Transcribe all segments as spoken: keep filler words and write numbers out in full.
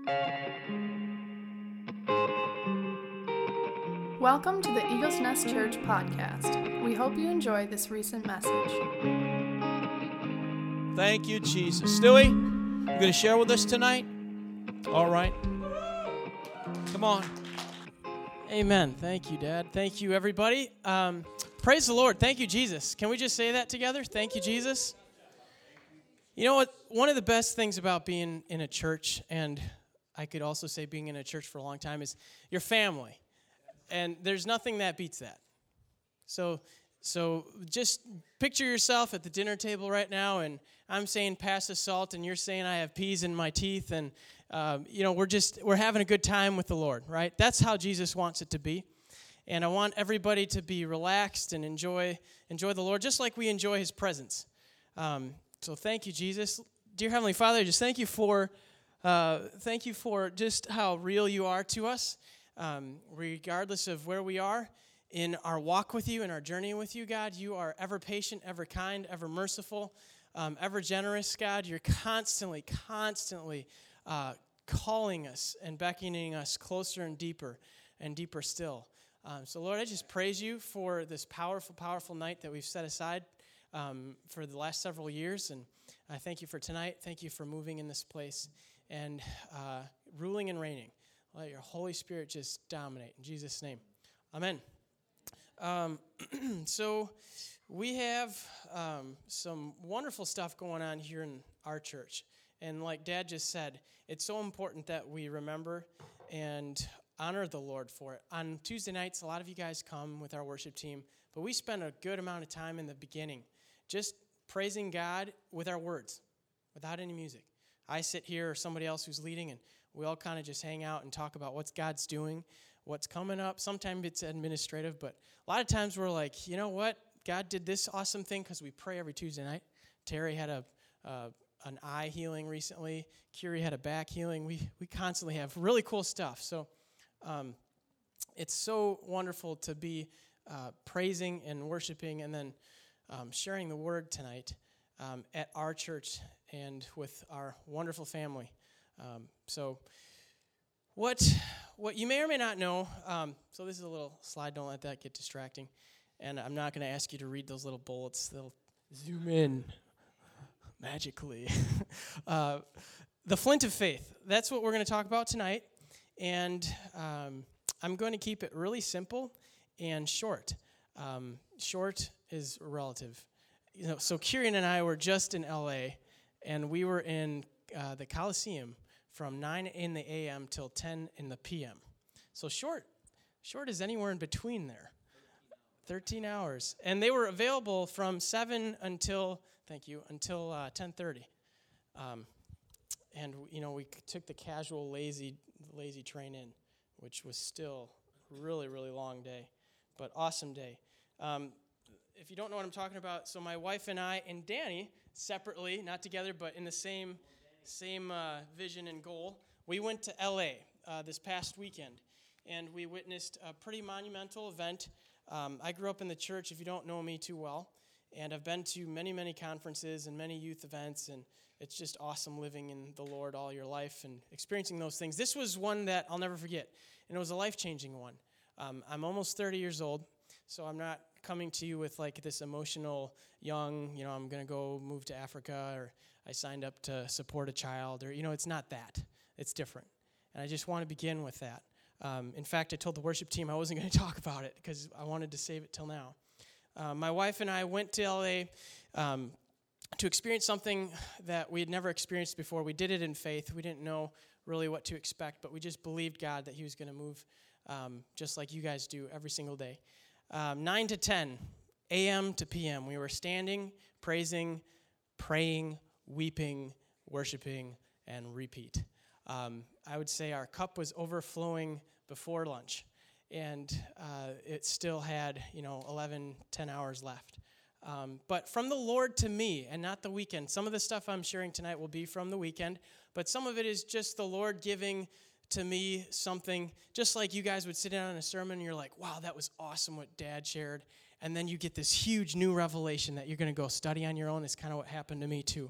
Welcome to the Eagles Nest Church podcast. We hope you enjoy this recent message. Thank you, Jesus. Stewie, you going to share with us tonight? All right. Come on. Amen. Thank you, Dad. Thank you, everybody. Um, praise the Lord. Thank you, Jesus. Can we just say that together? Thank you, Jesus. You know what? One of the best things about being in a church, and I could also say being in a church for a long time, is your family. And there's nothing that beats that. So so just picture yourself at the dinner table right now, and I'm saying pass the salt, and you're saying I have peas in my teeth, and um, you know we're just we're having a good time with the Lord, right? That's how Jesus wants it to be. And I want everybody to be relaxed and enjoy enjoy the Lord, just like we enjoy His presence. Um, so thank you, Jesus, dear Heavenly Father. Just thank you for uh, thank you for just how real you are to us. Um, regardless of where we are in our walk with you, in our journey with you, God, you are ever patient, ever kind, ever merciful, um, ever generous, God. You're constantly, constantly uh, calling us and beckoning us closer and deeper and deeper still. Um, so, Lord, I just praise you for this powerful, powerful night that we've set aside um, for the last several years. And I thank you for tonight. Thank you for moving in this place and uh, ruling and reigning. Let your Holy Spirit just dominate. In Jesus' name. Amen. Um, so we have um, some wonderful stuff going on here in our church. And like Dad just said, it's so important that we remember and honor the Lord for it. On Tuesday nights, a lot of you guys come with our worship team, but we spend a good amount of time in the beginning just praising God with our words, without any music. I sit here or somebody else who's leading, and we all kind of just hang out and talk about what God's doing, what's coming up. Sometimes it's administrative, but a lot of times we're like, you know what? God did this awesome thing because we pray every Tuesday night. Terry had a uh, an eye healing recently. Kiri had a back healing. We we constantly have really cool stuff. So um, it's so wonderful to be uh, praising and worshiping and then um, sharing the word tonight um, at our church and with our wonderful family. Um, so what what you may or may not know, um, so this is a little slide, don't let that get distracting, and I'm not going to ask you to read those little bullets, they'll zoom in magically. uh, the Flint of Faith, that's what we're going to talk about tonight, and um, I'm going to keep it really simple and short. Um, short is relative. You know, so Kieran and I were just in L A, and we were in uh, the Coliseum from nine in the a m till ten in the p m. So short, short is anywhere in between there. thirteen hours. And they were available from seven until, thank you, until uh, ten thirty. Um, and, you know, we took the casual, lazy, lazy train in, which was still a really, really long day, but awesome day. Um, if you don't know what I'm talking about, so my wife and I and Danny, separately, not together, but in the same Same uh, vision and goal. We went to L A uh, this past weekend, and we witnessed a pretty monumental event. Um, I grew up in the church, if you don't know me too well, and I've been to many, many conferences and many youth events, and it's just awesome living in the Lord all your life and experiencing those things. This was one that I'll never forget, and it was a life-changing one. Um, I'm almost thirty years old, so I'm not coming to you with like this emotional, young, you know, I'm going to go move to Africa, or I signed up to support a child, or, you know, it's not that. It's different. And I just want to begin with that. Um, in fact, I told the worship team I wasn't going to talk about it because I wanted to save it till now. Uh, my wife and I went to L A um, to experience something that we had never experienced before. We did it in faith. We didn't know really what to expect, but we just believed God that He was going to move um, just like you guys do every single day. Um, nine to ten, a m to p m, we were standing, praising, praying, weeping, worshiping, and repeat. Um, I would say our cup was overflowing before lunch, and uh, it still had, you know, eleven, ten hours left. Um, but from the Lord to me, and not the weekend. Some of the stuff I'm sharing tonight will be from the weekend, but some of it is just the Lord giving to me something, just like you guys would sit down in a sermon and you're like, wow, that was awesome what Dad shared. And then you get this huge new revelation that you're going to go study on your own. It's kind of what happened to me too.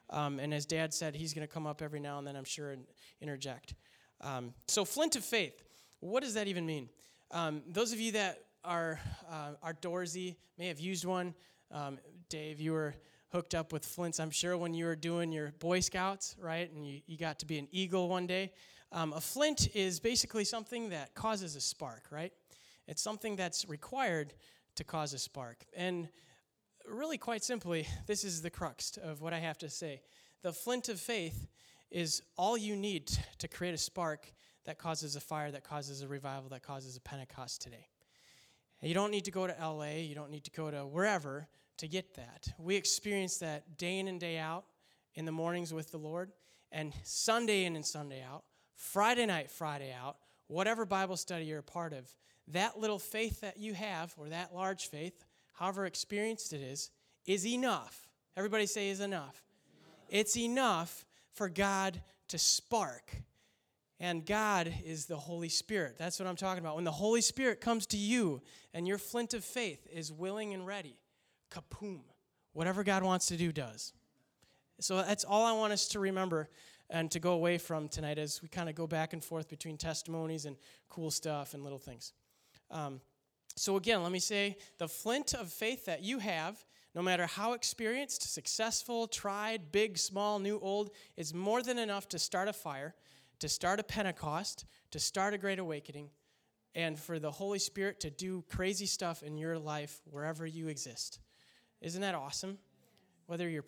Um, and as Dad said, he's going to come up every now and then, I'm sure, and interject. Um, so flint of faith, what does that even mean? Um, those of you that are uh, outdoorsy may have used one. Um, Dave, you were hooked up with flints, I'm sure, when you were doing your Boy Scouts, right? And you, you got to be an eagle one day. Um, a flint is basically something that causes a spark, right? It's something that's required to cause a spark. And really, quite simply, this is the crux of what I have to say. The flint of faith is all you need to create a spark that causes a fire, that causes a revival, that causes a Pentecost today. And you don't need to go to L A, you don't need to go to wherever to get that. We experience that day in and day out in the mornings with the Lord, and Sunday in and Sunday out, Friday night, Friday out, whatever Bible study you're a part of, that little faith that you have, or that large faith, however experienced it is, is enough. Everybody say is enough. It's enough for God to spark. And God is the Holy Spirit. That's what I'm talking about. When the Holy Spirit comes to you and your flint of faith is willing and ready, kapoom, whatever God wants to do does. So that's all I want us to remember and to go away from tonight as we kind of go back and forth between testimonies and cool stuff and little things. Um, so again, let me say, the flint of faith that you have, no matter how experienced, successful, tried, big, small, new, old, is more than enough to start a fire, to start a Pentecost, to start a great awakening, and for the Holy Spirit to do crazy stuff in your life wherever you exist. Isn't that awesome? Whether you're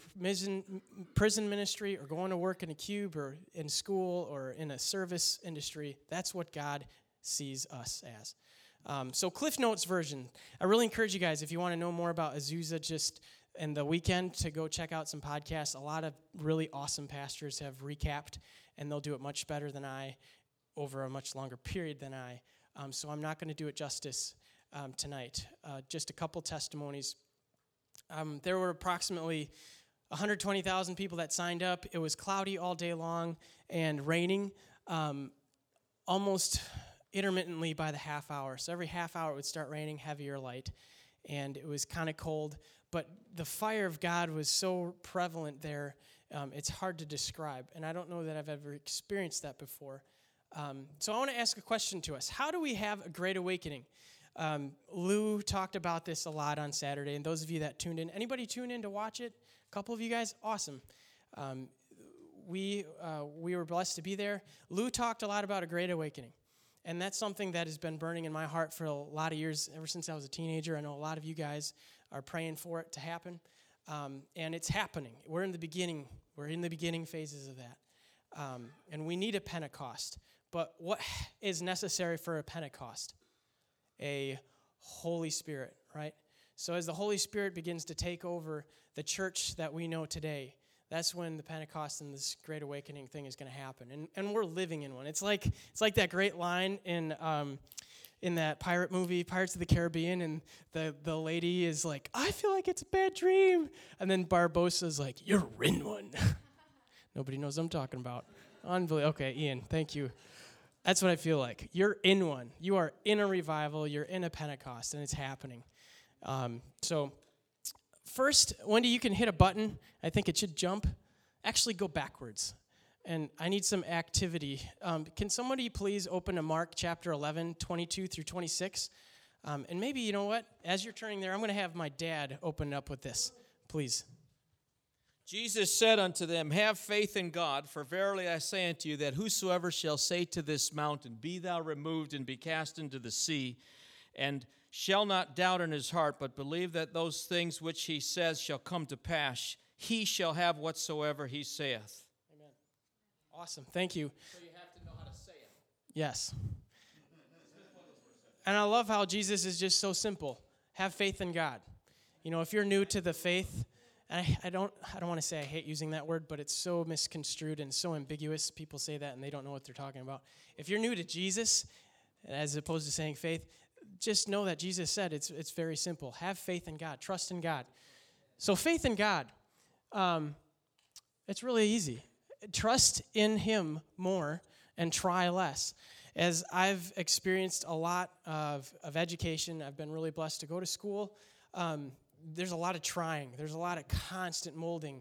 prison ministry or going to work in a cube or in school or in a service industry, that's what God sees us as. Um, so Cliff Notes version. I really encourage you guys, if you want to know more about Azusa, just in the weekend to go check out some podcasts. A lot of really awesome pastors have recapped, and they'll do it much better than I over a much longer period than I. Um, so I'm not going to do it justice um, tonight. Uh, just a couple testimonies. Um, there were approximately one hundred twenty thousand people that signed up. It was cloudy all day long and raining um, almost intermittently by the half hour. So every half hour it would start raining, heavy or light, and it was kind of cold. But the fire of God was so prevalent there, um, it's hard to describe. And I don't know that I've ever experienced that before. Um, so I want to ask a question to us. How do we have a great awakening? Um, Lou talked about this a lot on Saturday, and those of you that tuned in, anybody tune in to watch it? A couple of you guys? Awesome. Um, we uh, we were blessed to be there. Lou talked a lot about a great awakening, and that's something that has been burning in my heart for a lot of years, ever since I was a teenager. I know a lot of you guys are praying for it to happen, um, and it's happening. We're in the beginning. We're in the beginning phases of that, um, and we need a Pentecost. But what is necessary for a Pentecost? A Holy Spirit, right? So as the Holy Spirit begins to take over the church that we know today, that's when the Pentecost and this Great Awakening thing is going to happen. And and we're living in one. It's like it's like that great line in um, in that pirate movie, Pirates of the Caribbean, and the, the lady is like, I feel like it's a bad dream. And then Barbossa's like, you're in one. Nobody knows what I'm talking about. Unbelievable. Okay, Ian, thank you. That's what I feel like. You're in one. You are in a revival. You're in a Pentecost, and it's happening. Um, so first, Wendy, you can hit a button. I think it should jump. Actually, go backwards. And I need some activity. Um, can somebody please open to Mark chapter eleven, twenty-two through twenty-six? Um, and maybe, you know what? As you're turning there, I'm going to have my dad open up with this. Please. Jesus said unto them, have faith in God, for verily I say unto you that whosoever shall say to this mountain, be thou removed and be cast into the sea, and shall not doubt in his heart, but believe that those things which he says shall come to pass, he shall have whatsoever he saith. Amen. Awesome. Thank you. So you have to know how to say it. Yes. And I love how Jesus is just so simple. Have faith in God. You know, if you're new to the faith, and I, I don't I don't want to say I hate using that word, but it's so misconstrued and so ambiguous. People say that and they don't know what they're talking about. If you're new to Jesus, as opposed to saying faith, just know that Jesus said it's it's very simple. Have faith in God. Trust in God. So faith in God, um, it's really easy. Trust in Him more and try less. As I've experienced a lot of, of education, I've been really blessed to go to school. Um, there's a lot of trying. There's a lot of constant molding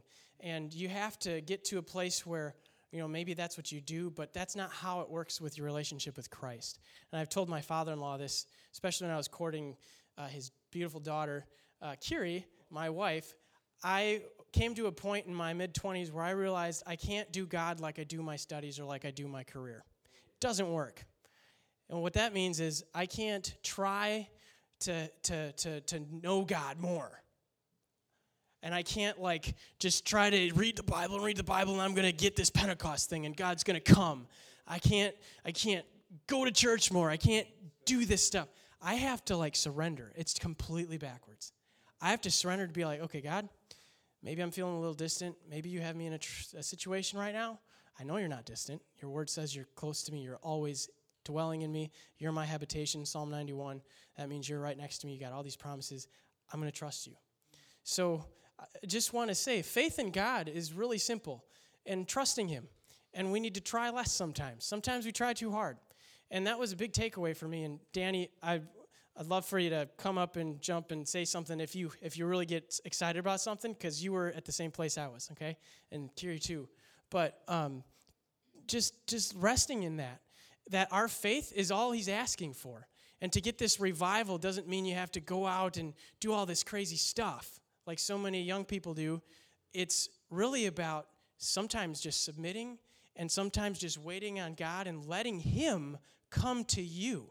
And you have to get to a place where, you know, maybe that's what you do, but that's not how it works with your relationship with Christ. And I've told my father-in-law this, especially when I was courting uh, his beautiful daughter, uh, Kiri, my wife. I came to a point in my mid-twenties where I realized I can't do God like I do my studies or like I do my career. It doesn't work. And what that means is I can't try to to to to know God more. And I can't, like, just try to read the Bible and read the Bible and I'm going to get this Pentecost thing and God's going to come. I can't I can't go to church more. I can't do this stuff. I have to, like, surrender. It's completely backwards. I have to surrender to be like, okay, God, maybe I'm feeling a little distant. Maybe you have me in a, tr- a situation right now. I know you're not distant. Your word says you're close to me. You're always dwelling in me. You're my habitation, Psalm ninety-one. That means you're right next to me. You got all these promises. I'm going to trust you. So I just want to say, faith in God is really simple, and trusting him. And we need to try less sometimes. Sometimes we try too hard. And that was a big takeaway for me. And Danny, I, I'd love for you to come up and jump and say something if you if you really get excited about something, because you were at the same place I was, okay? And Kiri too. But um, just just resting in that, that our faith is all he's asking for. And to get this revival doesn't mean you have to go out and do all this crazy stuff like so many young people do. It's really about sometimes just submitting and sometimes just waiting on God and letting him come to you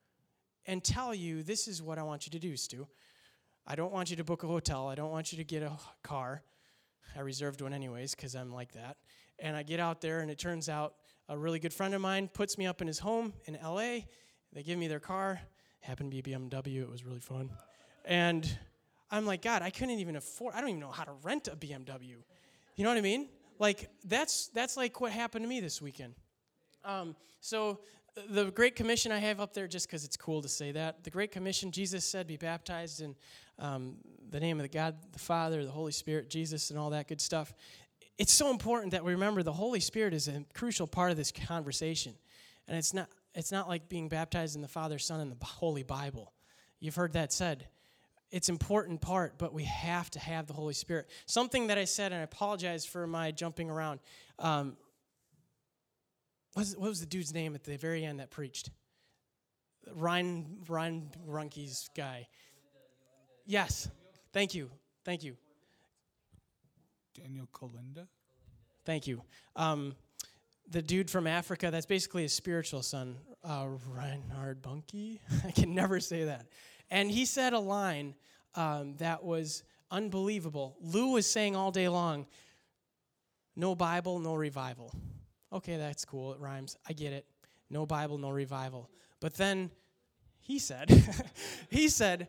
and tell you, this is what I want you to do, Stu. I don't want you to book a hotel. I don't want you to get a car. I reserved one anyways because I'm like that. And I get out there, and it turns out a really good friend of mine puts me up in his home in L A. They give me their car. It happened to be a B M W. It was really fun. And I'm like, God, I couldn't even afford, I don't even know how to rent a B M W. You know what I mean? Like, that's that's like what happened to me this weekend. Um, so the Great Commission I have up there just because it's cool to say that. The Great Commission, Jesus said, be baptized in um, the name of the God, the Father, the Holy Spirit, Jesus, and all that good stuff. It's so important that we remember the Holy Spirit is a crucial part of this conversation. And it's not it's not like being baptized in the Father, Son, and the Holy Bible. You've heard that said. It's an important part, but we have to have the Holy Spirit. Something that I said, and I apologize for my jumping around. Um, what, was, what was the dude's name at the very end that preached? Ryan, Ryan Runke's guy. Yes. Thank you. Thank you. Daniel Colinda? Thank you. Um, the dude from Africa, that's basically his spiritual son, uh, Reinhard Bunke. I can never say that. And he said a line um, that was unbelievable. Lou was saying all day long, no Bible, no revival. Okay, that's cool. It rhymes. I get it. No Bible, no revival. But then he said, he said,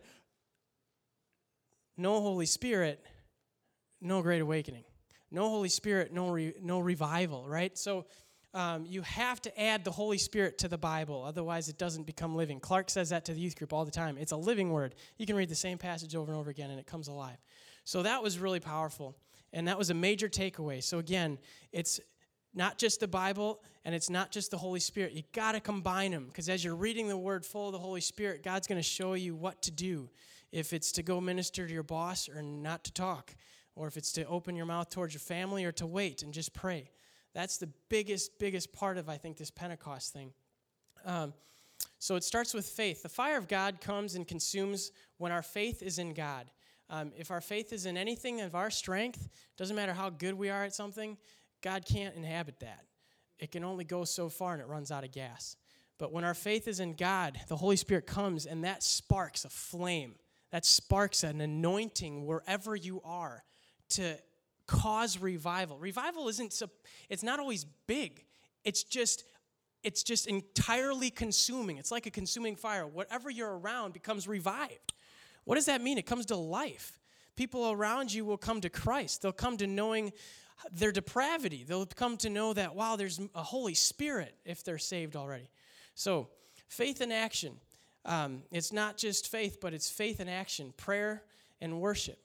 no Holy Spirit, no Great Awakening. No Holy Spirit, no re, no revival, right? So um, you have to add the Holy Spirit to the Bible. Otherwise, it doesn't become living. Clark says that to the youth group all the time. It's a living word. You can read the same passage over and over again, and it comes alive. So that was really powerful, and that was a major takeaway. So again, it's not just the Bible, and it's not just the Holy Spirit. You got to combine them, because as you're reading the Word full of the Holy Spirit, God's going to show you what to do, if it's to go minister to your boss or not to talk, or if it's to open your mouth towards your family or to wait and just pray. That's the biggest, biggest part of, I think, this Pentecost thing. Um, so it starts with faith. The fire of God comes and consumes when our faith is in God. Um, if our faith is in anything of our strength, doesn't matter how good we are at something, God can't inhabit that. It can only go so far, and it runs out of gas. But when our faith is in God, the Holy Spirit comes, and that sparks a flame. That sparks an anointing wherever you are to cause revival. Revival isn't so, it's not always big. It's just it's just entirely consuming. It's like a consuming fire. Whatever you're around becomes revived. What does that mean? It comes to life. People around you will come to Christ. They'll come to knowing their depravity. They'll come to know that, wow, there's a Holy Spirit if they're saved already. So, faith in action. Um, it's not just faith, but it's faith in action, prayer and worship.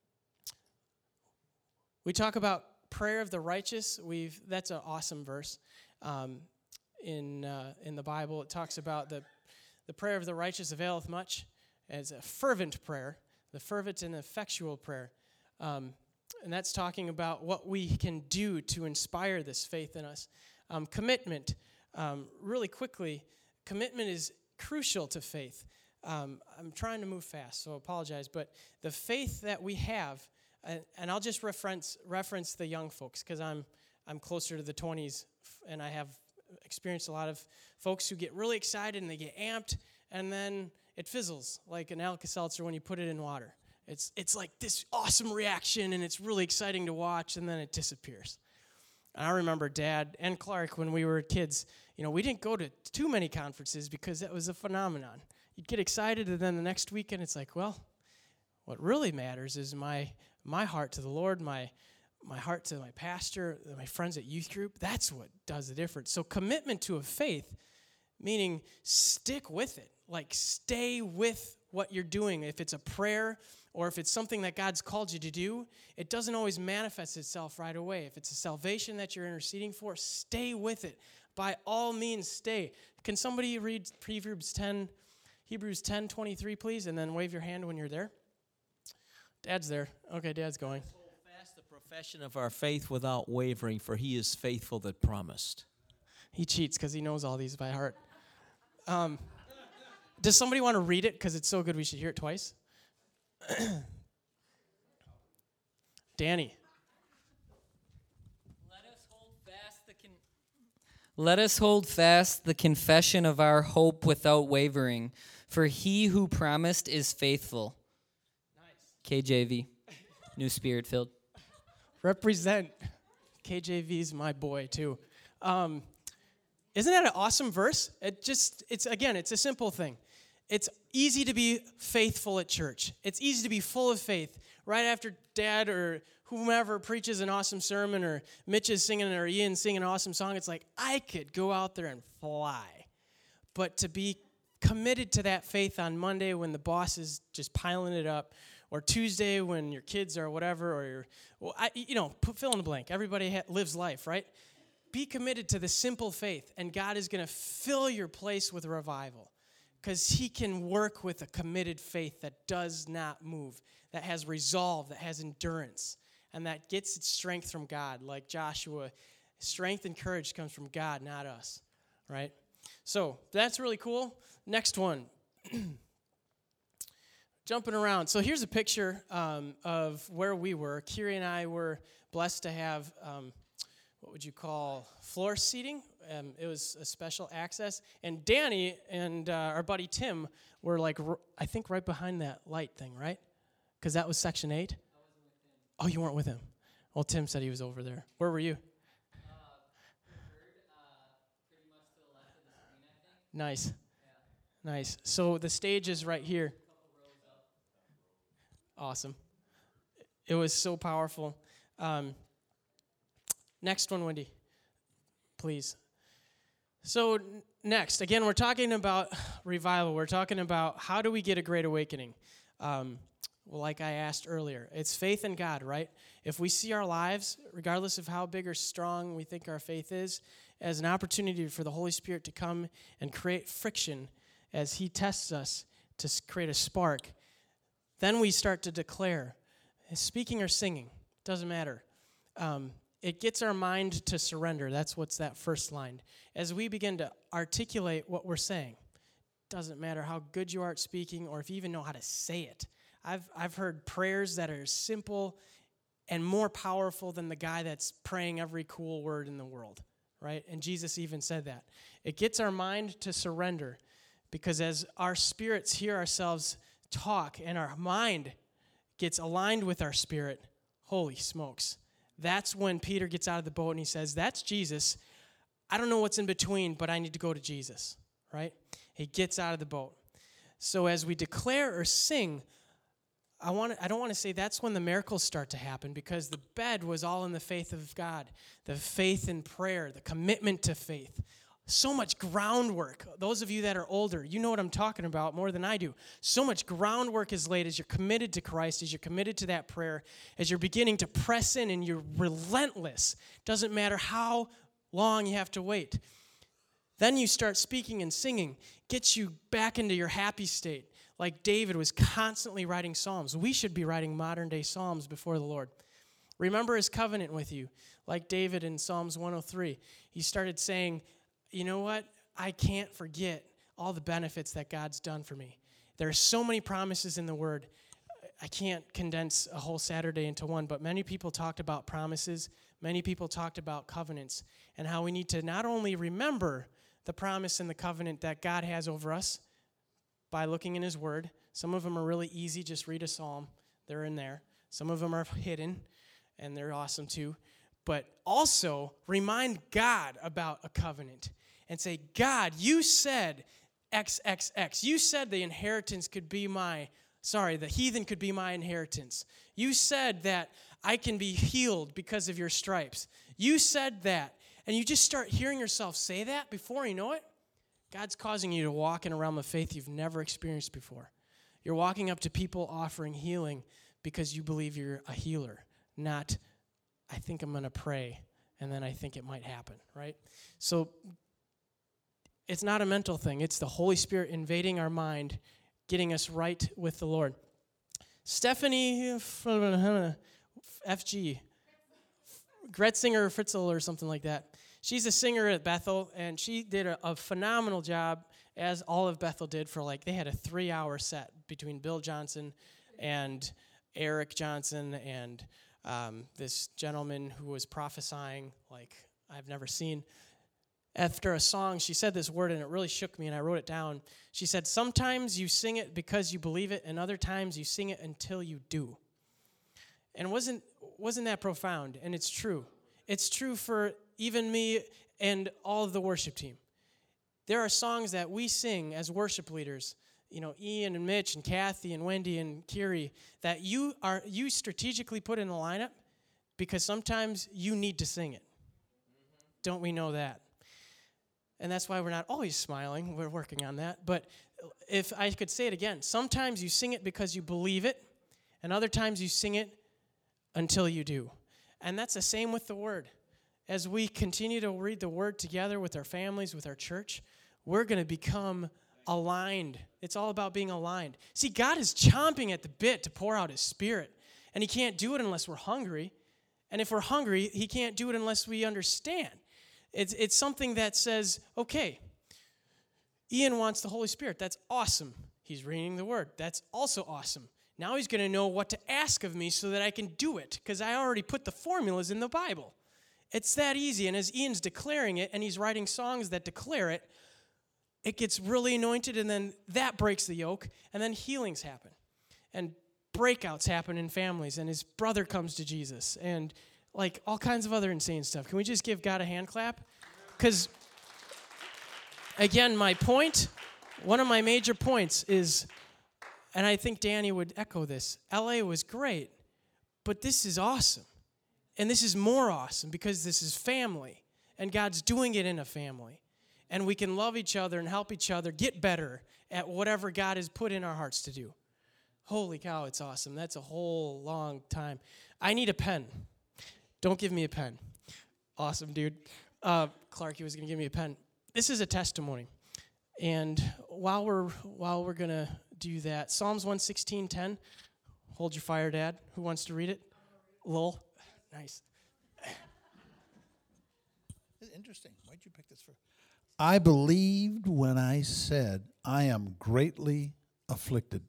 We talk about prayer of the righteous. We've that's an awesome verse um, in uh, in the Bible. It talks about the the prayer of the righteous availeth much as a fervent prayer, the fervent and effectual prayer. Um, and that's talking about what we can do to inspire this faith in us. Um, commitment, um, really quickly, commitment is crucial to faith. Um, I'm trying to move fast, so I apologize, but the faith that we have, and, and I'll just reference reference the young folks, because I'm I'm closer to the twenties, and I have experienced a lot of folks who get really excited and they get amped, and then it fizzles like an Alka-Seltzer when you put it in water. It's it's like this awesome reaction, and it's really exciting to watch, and then it disappears. And I remember Dad and Clark, when we were kids, you know, we didn't go to too many conferences because that was a phenomenon. You'd get excited, and then the next weekend it's like, well, what really matters is my my heart to the Lord, my my heart to my pastor, my friends at youth group. That's what does the difference. So commitment to a faith, meaning stick with it. Like stay with what you're doing. If it's a prayer or if it's something that God's called you to do, it doesn't always manifest itself right away. If it's a salvation that you're interceding for, stay with it. By all means, stay. Can somebody read Hebrews ten, Hebrews ten twenty-three, please, and then wave your hand when you're there? Dad's there. Okay, Dad's going. Hold fast the profession of our faith without wavering, for he is faithful that promised. He cheats because he knows all these by heart. Um, does somebody want to read it? Because it's so good we should hear it twice. Danny. Let us hold fast the con- Let us hold fast the confession of our hope without wavering, for he who promised is faithful. Nice. K J V, New Spirit-filled. Represent. K J V's my boy, too. Um, isn't that an awesome verse? It just, it's, again, it's a simple thing. It's easy to be faithful at church. It's easy to be full of faith. Right after Dad or whomever preaches an awesome sermon, or Mitch is singing, or Ian singing an awesome song, it's like, I could go out there and fly. But to be committed to that faith on Monday when the boss is just piling it up, or Tuesday when your kids are whatever, or your, well, I, you know, put, fill in the blank. Everybody ha- lives life, right? Be committed to the simple faith, and God is going to fill your place with revival, because he can work with a committed faith that does not move, that has resolve, that has endurance, and that gets its strength from God. Like Joshua, strength and courage comes from God, not us, right? So that's really cool. Next one. Jumping around. So here's a picture um, of where we were. Kiri and I were blessed to have, um, what would you call, floor seating. Um, it was a special access. And Danny and uh, our buddy Tim were like, r- I think right behind that light thing, right? Because that was section eight? I wasn't with him. Oh, you weren't with him. Well, Tim said he was over there. Where were you? Uh, third, uh, pretty much to the left of the screen, I think. Nice. Yeah. Nice. So the stage is right here. Awesome. It was so powerful. Um, next one, Wendy, please. So n- next, again, we're talking about revival. We're talking about how do we get a great awakening. Um, well, like I asked earlier, it's faith in God, right? If we see our lives, regardless of how big or strong we think our faith is, as an opportunity for the Holy Spirit to come and create friction as he tests us to s- create a spark, then we start to declare, speaking or singing, doesn't matter. Um, it gets our mind to surrender. That's what's that first line. As we begin to articulate what we're saying, doesn't matter how good you are at speaking or if you even know how to say it. I've I've heard prayers that are simple and more powerful than the guy that's praying every cool word in the world, right? And Jesus even said that. It gets our mind to surrender, because as our spirits hear ourselves talk and our mind gets aligned with our spirit, holy smokes. That's when Peter gets out of the boat and he says, that's Jesus. I don't know what's in between, but I need to go to Jesus, right? He gets out of the boat. So as we declare or sing, I want I don't want to say that's when the miracles start to happen, because the bed was all in the faith of God, the faith in prayer, the commitment to faith. So much groundwork. Those of you that are older, you know what I'm talking about more than I do. So much groundwork is laid as you're committed to Christ, as you're committed to that prayer, as you're beginning to press in and you're relentless. Doesn't matter how long you have to wait. Then you start speaking and singing. Gets you back into your happy state. Like David was constantly writing psalms. We should be writing modern day psalms before the Lord. Remember his covenant with you. Like David in Psalms one oh three, he started saying, you know what? I can't forget all the benefits that God's done for me. There are so many promises in the Word. I can't condense a whole Saturday into one, but many people talked about promises. Many people talked about covenants and how we need to not only remember the promise and the covenant that God has over us by looking in his Word. Some of them are really easy. Just read a psalm. They're in there. Some of them are hidden, and they're awesome too. But also remind God about a covenant and say, God, you said X X X. You said the inheritance could be my, sorry, the heathen could be my inheritance. You said that I can be healed because of your stripes. You said that. And you just start hearing yourself say that before you know it. God's causing you to walk in a realm of faith you've never experienced before. You're walking up to people offering healing because you believe you're a healer, not, I think I'm going to pray, and then I think it might happen, right? So it's not a mental thing. It's the Holy Spirit invading our mind, getting us right with the Lord. Stephanie F G, Gretzinger or Fritzl or something like that. She's a singer at Bethel, and she did a, a phenomenal job, as all of Bethel did, for like, they had a three-hour set between Bill Johnson and Eric Johnson and um, this gentleman who was prophesying like I've never seen. After a song, she said this word, and it really shook me, and I wrote it down. She said, sometimes you sing it because you believe it, and other times you sing it until you do. And wasn't wasn't that profound? And it's true. It's true for even me and all of the worship team. There are songs that we sing as worship leaders, you know, Ian and Mitch and Kathy and Wendy and Kiri, that you are you strategically put in the lineup because sometimes you need to sing it. Don't we know that? And that's why we're not always smiling. We're working on that. But if I could say it again, sometimes you sing it because you believe it, and other times you sing it until you do. And that's the same with the Word. As we continue to read the Word together with our families, with our church, we're going to become aligned. It's all about being aligned. See, God is chomping at the bit to pour out his Spirit, and he can't do it unless we're hungry. And if we're hungry, he can't do it unless we understand. It's, it's something that says, okay, Ian wants the Holy Spirit. That's awesome. He's reading the Word. That's also awesome. Now he's going to know what to ask of me so that I can do it, because I already put the formulas in the Bible. It's that easy, and as Ian's declaring it, and he's writing songs that declare it, it gets really anointed, and then that breaks the yoke, and then healings happen, and breakouts happen in families, and his brother comes to Jesus, and like all kinds of other insane stuff. Can we just give God a hand clap? Because, again, my point, one of my major points is, and I think Danny would echo this, L A was great, but this is awesome. And this is more awesome because this is family, and God's doing it in a family. And we can love each other and help each other get better at whatever God has put in our hearts to do. Holy cow, it's awesome. That's a whole long time. I need a pen. Don't give me a pen. Awesome, dude. Uh, Clarky was going to give me a pen. This is a testimony. And while we're while we're going to do that, Psalms one sixteen ten. Hold your fire, Dad. Who wants to read it? Lowell. Nice. Interesting. Why'd you pick this for? I believed when I said, I am greatly afflicted.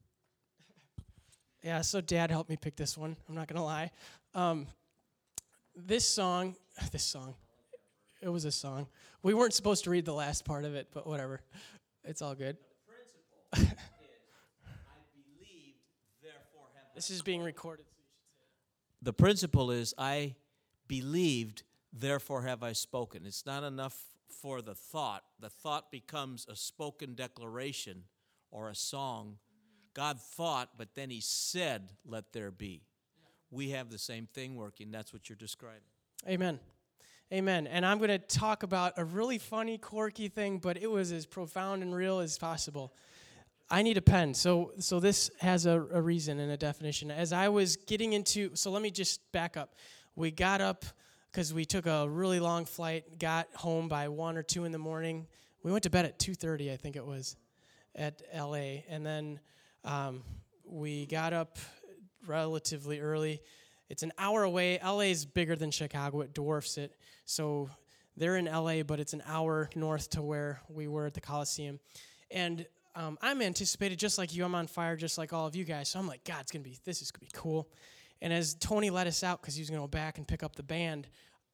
Yeah, so Dad helped me pick this one. I'm not going to lie. Um, this song, this song, it was a song. We weren't supposed to read the last part of it, but whatever. It's all good. The principle is, I believed, therefore have I This is being recorded. The principle is, I believed, therefore have I spoken. It's not enough for the thought. The thought becomes a spoken declaration or a song. God thought, but then he said, let there be. We have the same thing working. That's what you're describing. Amen. Amen. And I'm going to talk about a really funny, quirky thing, but it was as profound and real as possible. I need a pen. So so this has a, a reason and a definition. As I was getting into, so let me just back up. We got up because we took a really long flight, got home by one or two in the morning. We went to bed at two thirty, I think it was, at L A. And then um, we got up relatively early, it's an hour away. L A is bigger than Chicago. It dwarfs it. So they're in L A, but it's an hour north to where we were at the Coliseum. And um, I'm anticipated just like you. I'm on fire just like all of you guys. So I'm like, God, it's going to be, this is going to be cool. And as Tony let us out, because he was going to go back and pick up the band,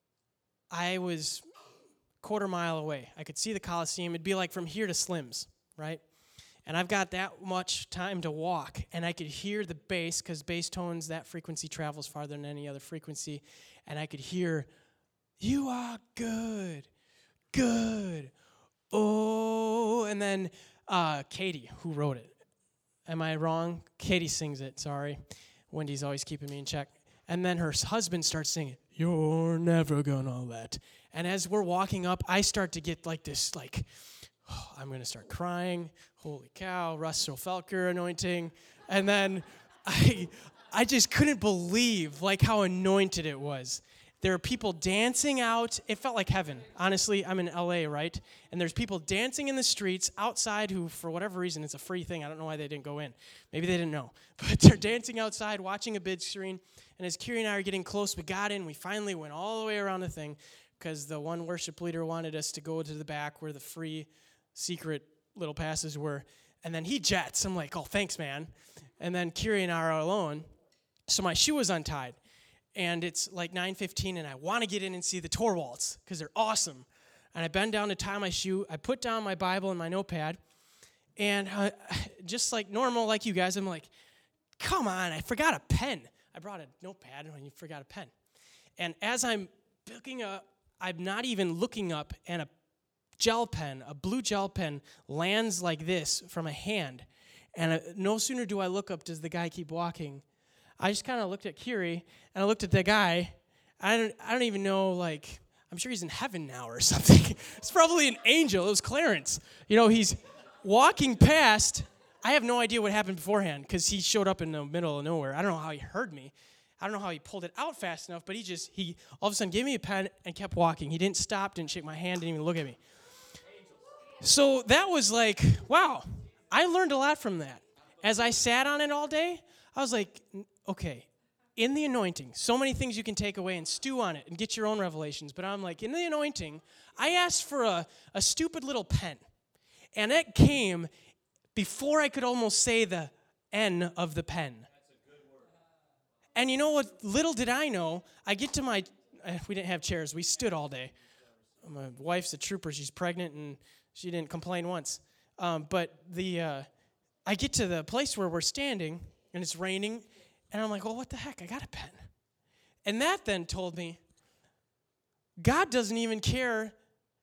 I was quarter mile away. I could see the Coliseum. It'd be like from here to Slim's, right? And I've got that much time to walk, and I could hear the bass, because bass tones, that frequency travels farther than any other frequency, and I could hear, you are good, good, oh, and then uh, Katie, who wrote it. Am I wrong? Katie sings it, sorry. Wendy's always keeping me in check. And then her husband starts singing, you're never gonna let. And as we're walking up, I start to get like this, like, oh, I'm going to start crying. Holy cow, Russell Felker anointing. And then I I just couldn't believe like how anointed it was. There are people dancing out. It felt like heaven. Honestly, I'm in L A, right? And there's people dancing in the streets outside who, for whatever reason, it's a free thing. I don't know why they didn't go in. Maybe they didn't know. But they're dancing outside, watching a big screen. And as Kiri and I are getting close, we got in. We finally went all the way around the thing because the one worship leader wanted us to go to the back where the free secret little passes were. And then he jets. I'm like, oh, thanks, man. And then Kiri and I are alone. So my shoe was untied. And it's like nine fifteen, and I want to get in and see the Torwalds because they're awesome. And I bend down to tie my shoe. I put down my Bible and my notepad. And uh, just like normal, like you guys, I'm like, come on, I forgot a pen. I brought a notepad, and you forgot a pen. And as I'm looking up, I'm not even looking up, and a gel pen, a blue gel pen, lands like this from a hand. And uh, no sooner do I look up, does the guy keep walking. I just kind of looked at Kiri, and I looked at the guy. I don't, I don't even know, like, I'm sure he's in heaven now or something. It's probably an angel. It was Clarence. You know, he's walking past. I have no idea what happened beforehand because he showed up in the middle of nowhere. I don't know how he heard me. I don't know how he pulled it out fast enough, but he just, he all of a sudden gave me a pen and kept walking. He didn't stop, didn't shake my hand, didn't even look at me. So that was like, wow, I learned a lot from that. As I sat on it all day, I was like, okay, in the anointing, so many things you can take away and stew on it and get your own revelations. But I'm like, in the anointing, I asked for a, a stupid little pen. And it came before I could almost say the N of the pen. That's a good word. And you know what? Little did I know, I get to my, uh, we didn't have chairs. We stood all day. My wife's a trooper. She's pregnant, and she didn't complain once. Um, but the uh, I get to the place where we're standing, and it's raining, and I'm like, well, what the heck? I got a pen. And that then told me, God doesn't even care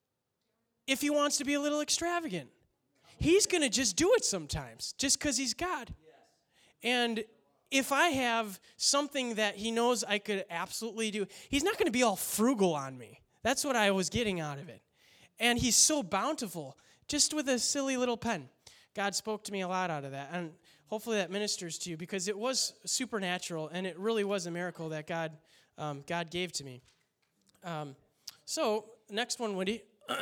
if he wants to be a little extravagant. He's going to just do it sometimes, just because he's God. And if I have something that he knows I could absolutely do, he's not going to be all frugal on me. That's what I was getting out of it. And he's so bountiful, just with a silly little pen. God spoke to me a lot out of that. And hopefully that ministers to you, because it was supernatural, and it really was a miracle that God um, God gave to me. Um, so, next one, Woody.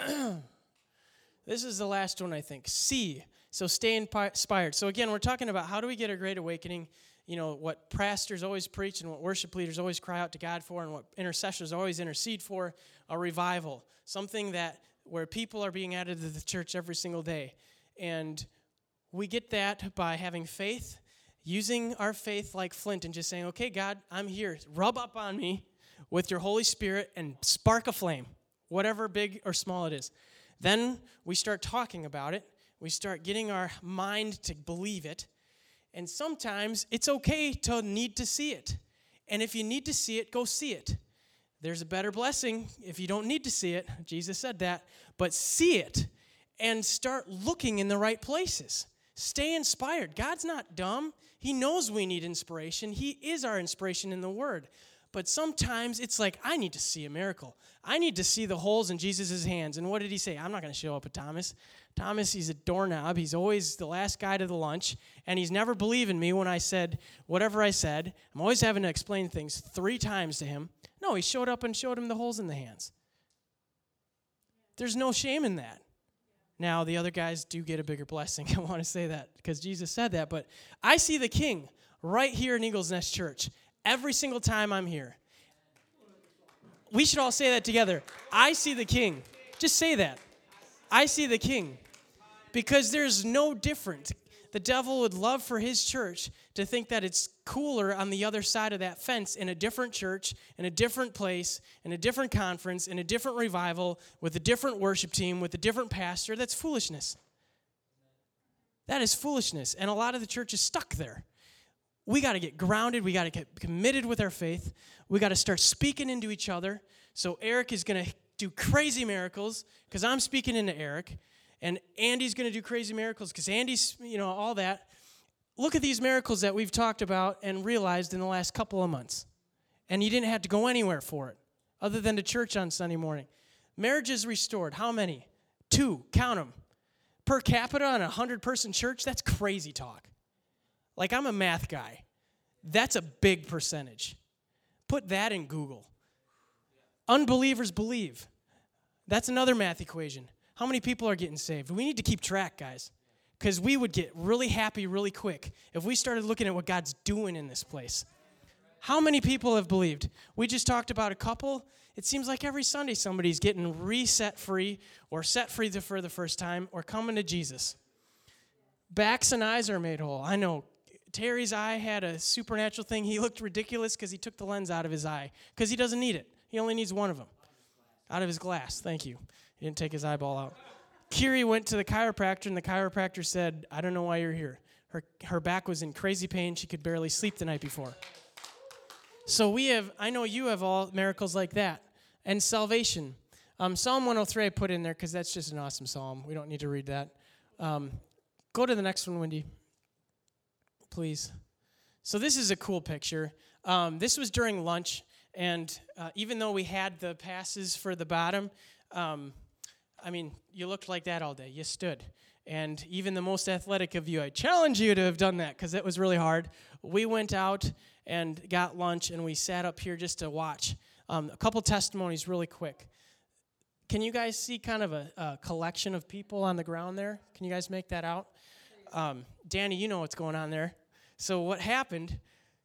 This is the last one, I think. C. So stay inspired. So again, we're talking about how do we get a great awakening, you know, what pastors always preach and what worship leaders always cry out to God for and what intercessors always intercede for, a revival. Something that where people are being added to the church every single day. And we get that by having faith, using our faith like flint and just saying, okay, God, I'm here. Rub up on me with your Holy Spirit and spark a flame, whatever big or small it is. Then we start talking about it. We start getting our mind to believe it. And sometimes it's okay to need to see it. And if you need to see it, go see it. There's a better blessing if you don't need to see it. Jesus said that. But see it and start looking in the right places. Stay inspired. God's not dumb. He knows we need inspiration. He is our inspiration in the Word. But sometimes it's like, I need to see a miracle. I need to see the holes in Jesus' hands. And what did he say? I'm not going to show up at Thomas. Thomas, he's a doorknob. He's always the last guy to the lunch. And he's never believing me when I said whatever I said. I'm always having to explain things three times to him. No, he showed up and showed him the holes in the hands. There's no shame in that. Now, the other guys do get a bigger blessing. I want to say that because Jesus said that. But I see the King right here in Eagles Nest Church every single time I'm here. We should all say that together. I see the King. Just say that. I see the King. Because there's no different. The devil would love for his church to think that it's cooler on the other side of that fence in a different church, in a different place, in a different conference, in a different revival, with a different worship team, with a different pastor. That's foolishness. That is foolishness. And a lot of the church is stuck there. We got to get grounded. We got to get committed with our faith. We got to start speaking into each other. So Eric is going to do crazy miracles because I'm speaking into Eric. And Andy's going to do crazy miracles because Andy's, you know, all that. Look at these miracles that we've talked about and realized in the last couple of months. And you didn't have to go anywhere for it other than to church on Sunday morning. Marriages restored. How many? Two. Count them. Per capita on a hundred-person church, that's crazy talk. Like, I'm a math guy. That's a big percentage. Put that in Google. Unbelievers believe. That's another math equation. How many people are getting saved? We need to keep track, guys, because we would get really happy really quick if we started looking at what God's doing in this place. How many people have believed? We just talked about a couple. It seems like every Sunday somebody's getting reset free or set free for the first time or coming to Jesus. Backs and eyes are made whole. I know Terry's eye had a supernatural thing. He looked ridiculous because he took the lens out of his eye because he doesn't need it. He only needs one of them. Out of his glass. Thank you. He didn't take his eyeball out. Kiri went to the chiropractor, and the chiropractor said, I don't know why you're here. Her her back was in crazy pain. She could barely sleep the night before. So we have, I know you have all miracles like that. And salvation. Um, Psalm one oh three I put in there because that's just an awesome psalm. We don't need to read that. Um, go to the next one, Wendy. Please. So this is a cool picture. Um, this was during lunch, and uh, even though we had the passes for the bottom, um, I mean, you looked like that all day. You stood. And even the most athletic of you, I challenge you to have done that because it was really hard. We went out and got lunch, and we sat up here just to watch. Um, a couple testimonies really quick. Can you guys see kind of a, a collection of people on the ground there? Can you guys make that out? Um, Danny, you know what's going on there. So what happened,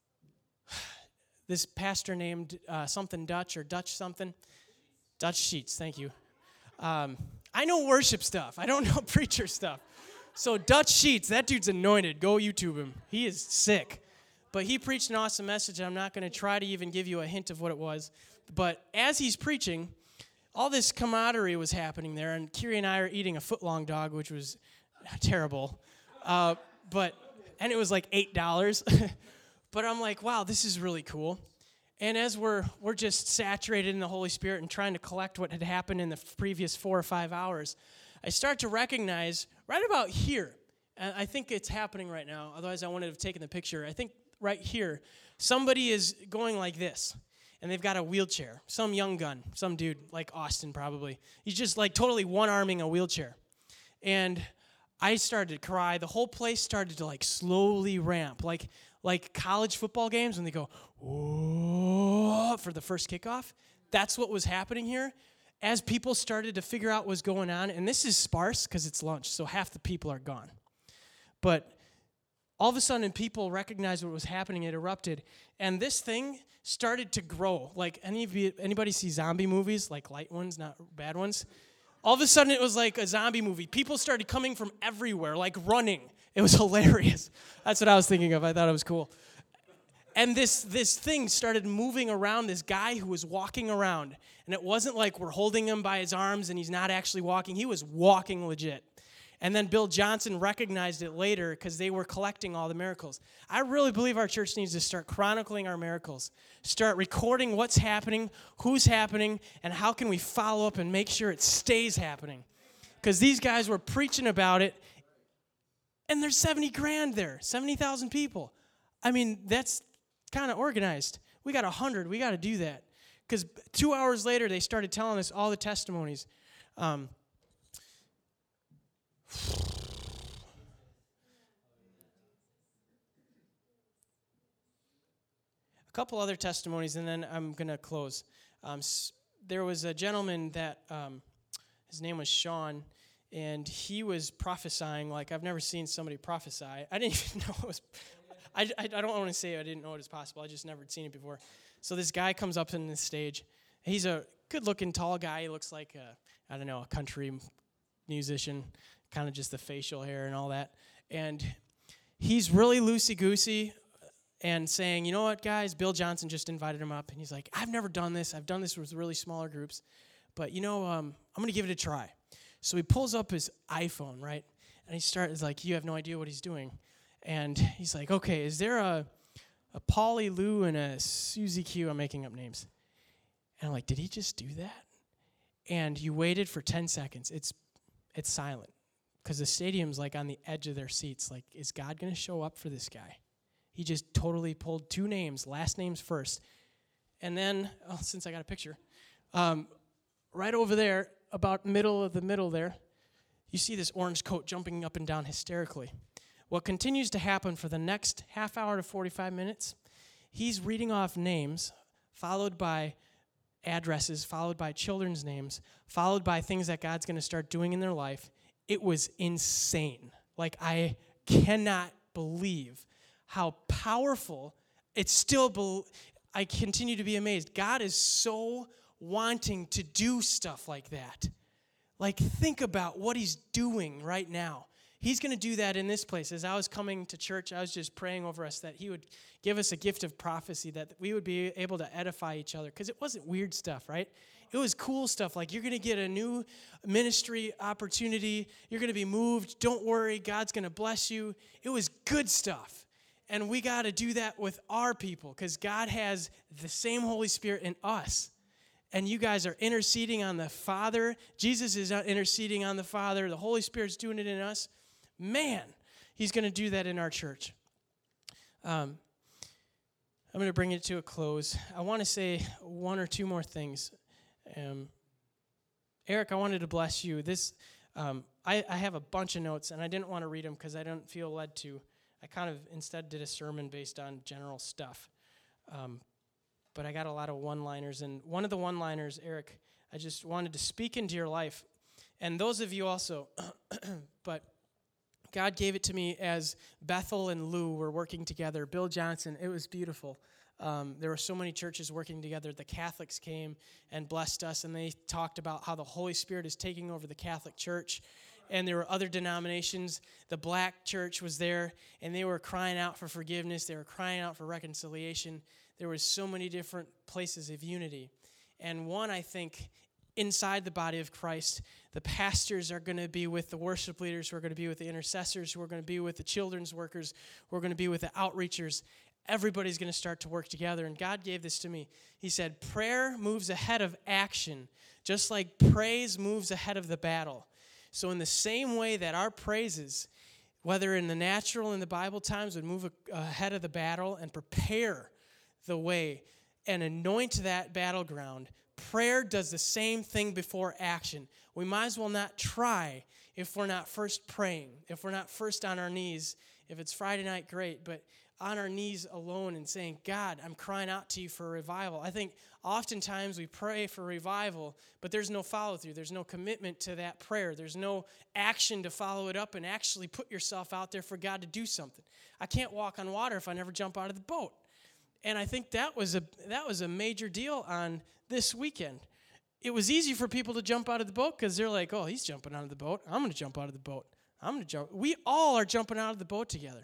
this pastor named uh, something Dutch or Dutch something, Dutch Sheets, thank you. Um, I know worship stuff. I don't know preacher stuff. So Dutch Sheets, that dude's anointed. Go YouTube him. He is sick. But he preached an awesome message. I'm not going to try to even give you a hint of what it was. But as he's preaching, all this camaraderie was happening there. And Kiri and I are eating a foot-long dog, which was terrible. Uh, but and it was like eight dollars. But I'm like, wow, this is really cool. And as we're we're just saturated in the Holy Spirit and trying to collect what had happened in the previous four or five hours, I start to recognize right about here, and I think it's happening right now, otherwise I wouldn't have taken the picture. I think right here, somebody is going like this, and they've got a wheelchair. Some young gun, some dude, like Austin probably. He's just like totally one-arming a wheelchair. And I started to cry. The whole place started to like slowly ramp, like like college football games when they go, oh, for the first kickoff. That's what was happening here. As people started to figure out what was going on, and this is sparse because it's lunch, so half the people are gone. But all of a sudden, people recognized what was happening. It erupted, and this thing started to grow. Like, any of you, anybody see zombie movies, like light ones, not bad ones? All of a sudden, it was like a zombie movie. People started coming from everywhere, like running. It was hilarious. That's what I was thinking of. I thought it was cool. And this this thing started moving around this guy who was walking around. And it wasn't like we're holding him by his arms and he's not actually walking. He was walking legit. And then Bill Johnson recognized it later because they were collecting all the miracles. I really believe our church needs to start chronicling our miracles. Start recording what's happening, who's happening, and how can we follow up and make sure it stays happening. Because these guys were preaching about it, and there's seventy grand there, seventy thousand people. I mean, that's kind of organized. We got one hundred. We got to do that. Because two hours later, they started telling us all the testimonies. Um, a couple other testimonies, and then I'm going to close. Um, s- there was a gentleman that, um, his name was Sean, and he was prophesying like I've never seen somebody prophesy. I didn't even know it was, I, I, I don't want to say I didn't know it was possible. I just never seen it before. So this guy comes up on the stage. He's a good-looking, tall guy. He looks like, a, I don't know, a country musician, kind of just the facial hair and all that. And he's really loosey-goosey and saying, you know what, guys, Bill Johnson just invited him up. And he's like, I've never done this. I've done this with really smaller groups. But, you know, um, I'm going to give it a try. So he pulls up his iPhone, right? And he starts like, you have no idea what he's doing. And he's like, okay, is there a, a Polly Lou and a Susie Q? I'm making up names. And I'm like, did he just do that? And you waited for ten seconds. It's it's silent because the stadium's like on the edge of their seats. Like, is God going to show up for this guy? He just totally pulled two names, last names first. And then, oh, since I got a picture, um, right over there, about middle of the middle there, you see this orange coat jumping up and down hysterically. What continues to happen for the next half hour to forty-five minutes, he's reading off names, followed by addresses, followed by children's names, followed by things that God's going to start doing in their life. It was insane. Like, I cannot believe how powerful it's still. Be- I continue to be amazed. God is so wanting to do stuff like that. Like, think about what he's doing right now. He's going to do that in this place. As I was coming to church, I was just praying over us that he would give us a gift of prophecy, that we would be able to edify each other. Because it wasn't weird stuff, right? It was cool stuff. Like, you're going to get a new ministry opportunity. You're going to be moved. Don't worry. God's going to bless you. It was good stuff. And we got to do that with our people because God has the same Holy Spirit in us. And you guys are interceding on the Father. Jesus is interceding on the Father. The Holy Spirit's doing it in us. Man, he's going to do that in our church. Um, I'm going to bring it to a close. I want to say one or two more things. Um, Eric, I wanted to bless you. This, um, I, I have a bunch of notes, and I didn't want to read them because I don't feel led to. I kind of instead did a sermon based on general stuff. Um, but I got a lot of one-liners, and one of the one-liners, Eric, I just wanted to speak into your life. And those of you also, but God gave it to me as Bethel and Lou were working together. Bill Johnson, it was beautiful. Um, there were so many churches working together. The Catholics came and blessed us, and they talked about how the Holy Spirit is taking over the Catholic Church. And there were other denominations. The black church was there, and they were crying out for forgiveness. They were crying out for reconciliation. There was so many different places of unity. And one, I think, inside the body of Christ, the pastors are going to be with the worship leaders, who are going to be with the intercessors, who are going to be with the children's workers, who are going to be with the outreachers. Everybody's going to start to work together. And God gave this to me. He said, prayer moves ahead of action, just like praise moves ahead of the battle. So in the same way that our praises, whether in the natural and the Bible times, would move ahead of the battle and prepare the way and anoint that battleground, prayer does the same thing before action. We might as well not try if we're not first praying, if we're not first on our knees. If it's Friday night, great, but on our knees alone and saying, God, I'm crying out to you for a revival. I think oftentimes we pray for revival, but there's no follow-through. There's no commitment to that prayer. There's no action to follow it up and actually put yourself out there for God to do something. I can't walk on water if I never jump out of the boat. And I think that was a that was a major deal on this weekend. It was easy for people to jump out of the boat because they're like, oh, he's jumping out of the boat. I'm going to jump out of the boat. I'm going to jump. We all are jumping out of the boat together.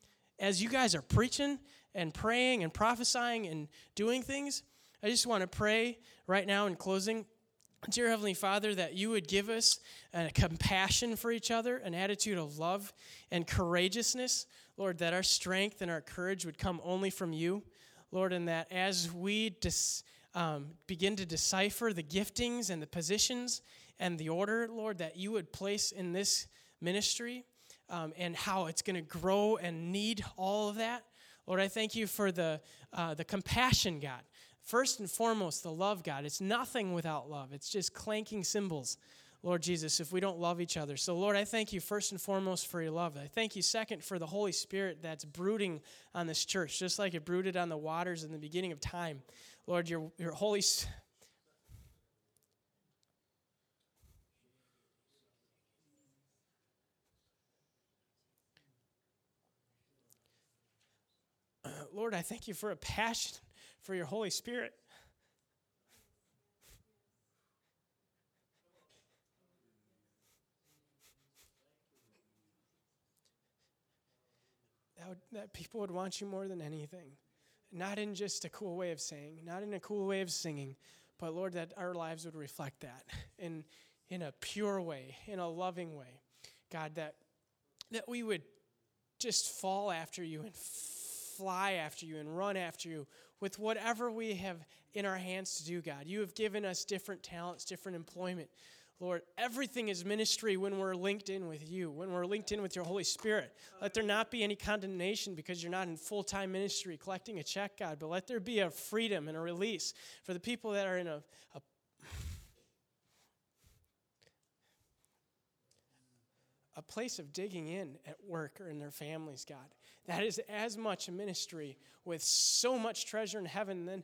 As you guys are preaching and praying and prophesying and doing things, I just want to pray right now in closing. Dear Heavenly Father, that you would give us a compassion for each other, an attitude of love and courageousness. Lord, that our strength and our courage would come only from you. Lord, and that as we dis, um, begin to decipher the giftings and the positions and the order, Lord, that you would place in this ministry um, and how it's going to grow and need all of that. Lord, I thank you for the uh, the compassion, God. First and foremost, the love, God. It's nothing without love. It's just clanking cymbals, Lord Jesus, if we don't love each other. So, Lord, I thank you first and foremost for your love. I thank you second for the Holy Spirit that's brooding on this church, just like it brooded on the waters in the beginning of time. Lord, your, your Holy Spirit. Lord, I thank you for a passion for your Holy Spirit. That, would, that people would want you more than anything. Not in just a cool way of saying, not in a cool way of singing, but Lord, that our lives would reflect that in, in a pure way, in a loving way. God, that, that we would just fall after you and fly after you and run after you with whatever we have in our hands to do, God. You have given us different talents, different employment. Lord, everything is ministry when we're linked in with you, when we're linked in with your Holy Spirit. Let there not be any condemnation because you're not in full-time ministry collecting a check, God, but let there be a freedom and a release for the people that are in a, a a place of digging in at work or in their families, God. That is as much a ministry with so much treasure in heaven than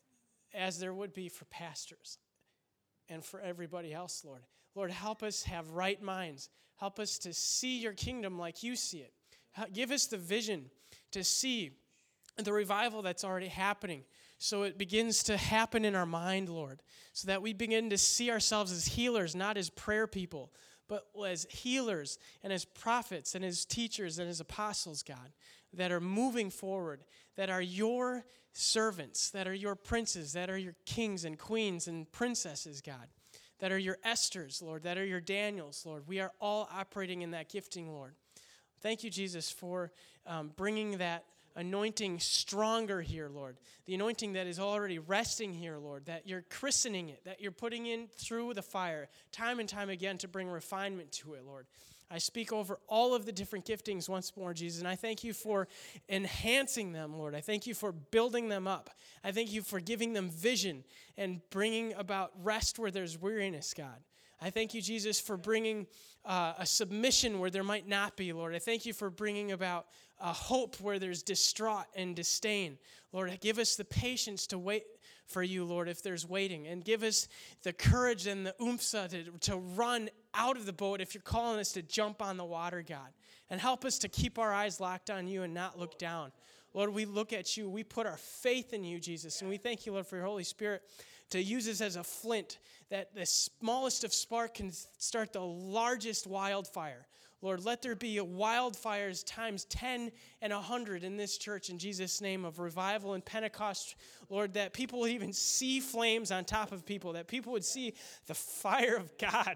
as there would be for pastors and for everybody else, Lord. Lord, help us have right minds. Help us to see your kingdom like you see it. Give us the vision to see the revival that's already happening so it begins to happen in our mind, Lord, so that we begin to see ourselves as healers, not as prayer people, but as healers and as prophets and as teachers and as apostles, God, that are moving forward, that are your servants, that are your princes, that are your kings and queens and princesses, God, that are your Esthers, Lord, that are your Daniels, Lord. We are all operating in that gifting, Lord. Thank you, Jesus, for um, bringing that anointing stronger here, Lord. The anointing that is already resting here, Lord, that you're christening it, that you're putting in through the fire time and time again to bring refinement to it, Lord. I speak over all of the different giftings once more, Jesus, and I thank you for enhancing them, Lord. I thank you for building them up. I thank you for giving them vision and bringing about rest where there's weariness, God. I thank you, Jesus, for bringing uh, a submission where there might not be, Lord. I thank you for bringing about a hope where there's distraught and disdain. Lord, give us the patience to wait for you, Lord, if there's waiting. And give us the courage and the oomph to, to run out of the boat if you're calling us to jump on the water, God. And help us to keep our eyes locked on you and not look down. Lord, we look at you. We put our faith in you, Jesus. And we thank you, Lord, for your Holy Spirit to use us as a flint, that the smallest of spark can start the largest wildfire. Lord, let there be wildfires times ten and one hundred in this church in Jesus' name of revival and Pentecost. Lord, that people would even see flames on top of people, that people would see the fire of God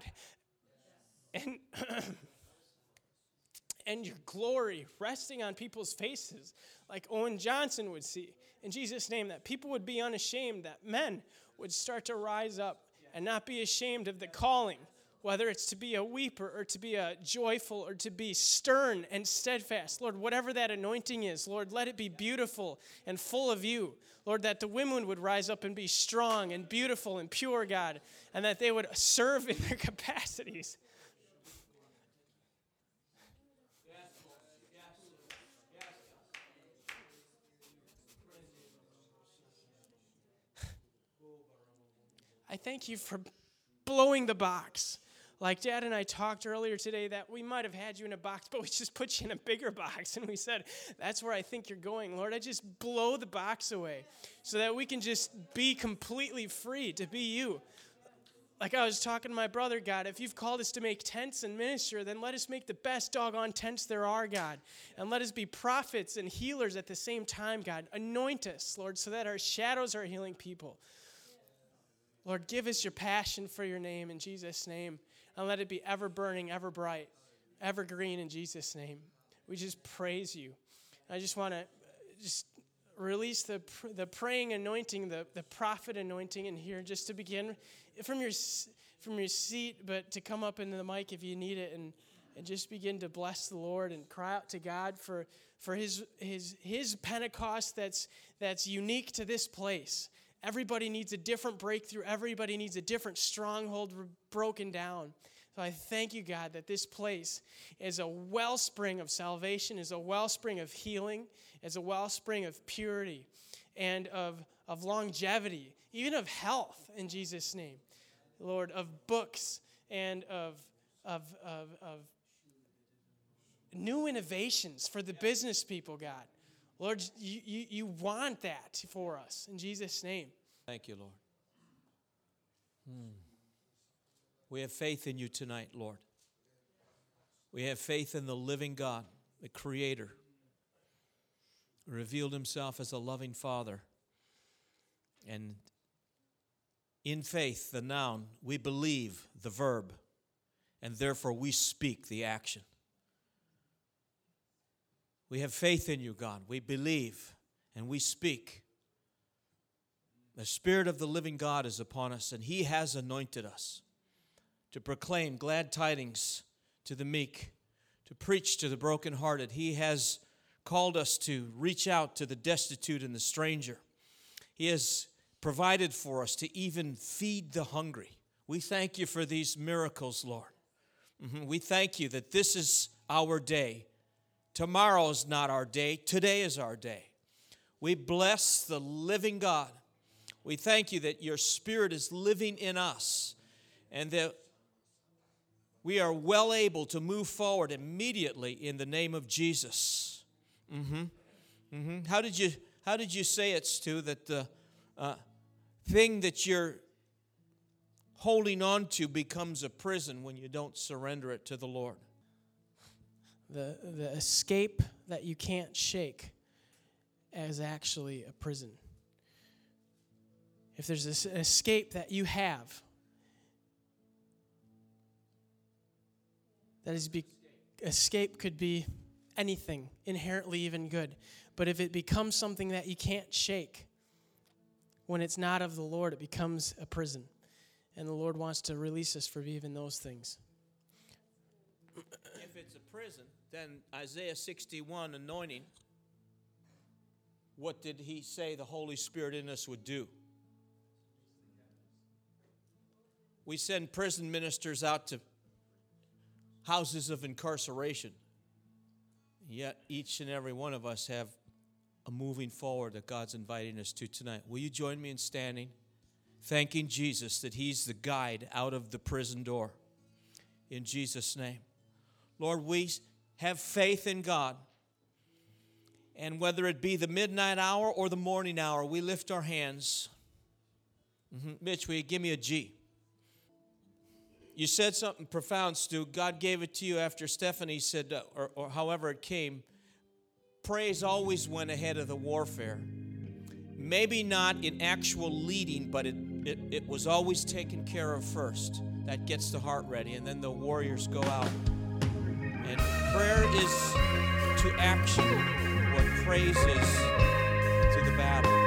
and, and your glory resting on people's faces like Owen Johnson would see. In Jesus' name, that people would be unashamed, that men would start to rise up and not be ashamed of the calling, whether it's to be a weeper or to be a joyful or to be stern and steadfast. Lord, whatever that anointing is, Lord, let it be beautiful and full of you. Lord, that the women would rise up and be strong and beautiful and pure, God, and that they would serve in their capacities. I thank you for blowing the box. Like Dad and I talked earlier today that we might have had you in a box, but we just put you in a bigger box. And we said, that's where I think you're going. Lord, I just blow the box away so that we can just be completely free to be you. Like I was talking to my brother, God, if you've called us to make tents and minister, then let us make the best doggone tents there are, God. And let us be prophets and healers at the same time, God. Anoint us, Lord, so that our shadows are healing people. Lord, give us your passion for your name in Jesus' name. And let it be ever burning, ever bright, ever green in Jesus' name. We just praise you. I just want to just release the the praying anointing, the, the prophet anointing in here just to begin from your from your seat, but to come up into the mic if you need it and, and just begin to bless the Lord and cry out to God for, for his his his Pentecost that's that's unique to this place. Everybody needs a different breakthrough. Everybody needs a different stronghold broken down. So I thank you, God, that this place is a wellspring of salvation, is a wellspring of healing, is a wellspring of purity and of, of longevity, even of health in Jesus' name, Lord, of books and of, of, of, of new innovations for the business people, God. Lord, you, you, you want that for us. In Jesus' name. Thank you, Lord. Hmm. We have faith in you tonight, Lord. We have faith in the living God, the Creator, who revealed himself as a loving Father. And in faith, the noun, we believe the verb, and therefore we speak the action. We have faith in you, God. We believe and we speak. The Spirit of the living God is upon us, and He has anointed us to proclaim glad tidings to the meek, to preach to the brokenhearted. He has called us to reach out to the destitute and the stranger. He has provided for us to even feed the hungry. We thank you for these miracles, Lord. Mm-hmm. We thank you that this is our day. Tomorrow is not our day. Today is our day. We bless the living God. We thank you that your Spirit is living in us and that we are well able to move forward immediately in the name of Jesus. Mm-hmm. Mm-hmm. How did you how did you say it, Stu, that the uh, thing that you're holding on to becomes a prison when you don't surrender it to the Lord? The, the escape that you can't shake is actually a prison. If there's this escape that you have, that is, be, escape could be anything, inherently even good. But if it becomes something that you can't shake, when it's not of the Lord, it becomes a prison. And the Lord wants to release us from even those things. If it's a prison, then Isaiah sixty-one anointing, what did he say the Holy Spirit in us would do? We send prison ministers out to houses of incarceration. Yet each and every one of us have a moving forward that God's inviting us to tonight. Will you join me in standing, thanking Jesus that He's the guide out of the prison door? In Jesus' name. Lord, we have faith in God. And whether it be the midnight hour or the morning hour, we lift our hands. Mm-hmm. Mitch, will you give me a G? You said something profound, Stu. God gave it to you after Stephanie said, uh, or, or however it came, praise always went ahead of the warfare. Maybe not in actual leading, but it, it, it was always taken care of first. That gets the heart ready, and then the warriors go out. And prayer is to action what praise is to the battle.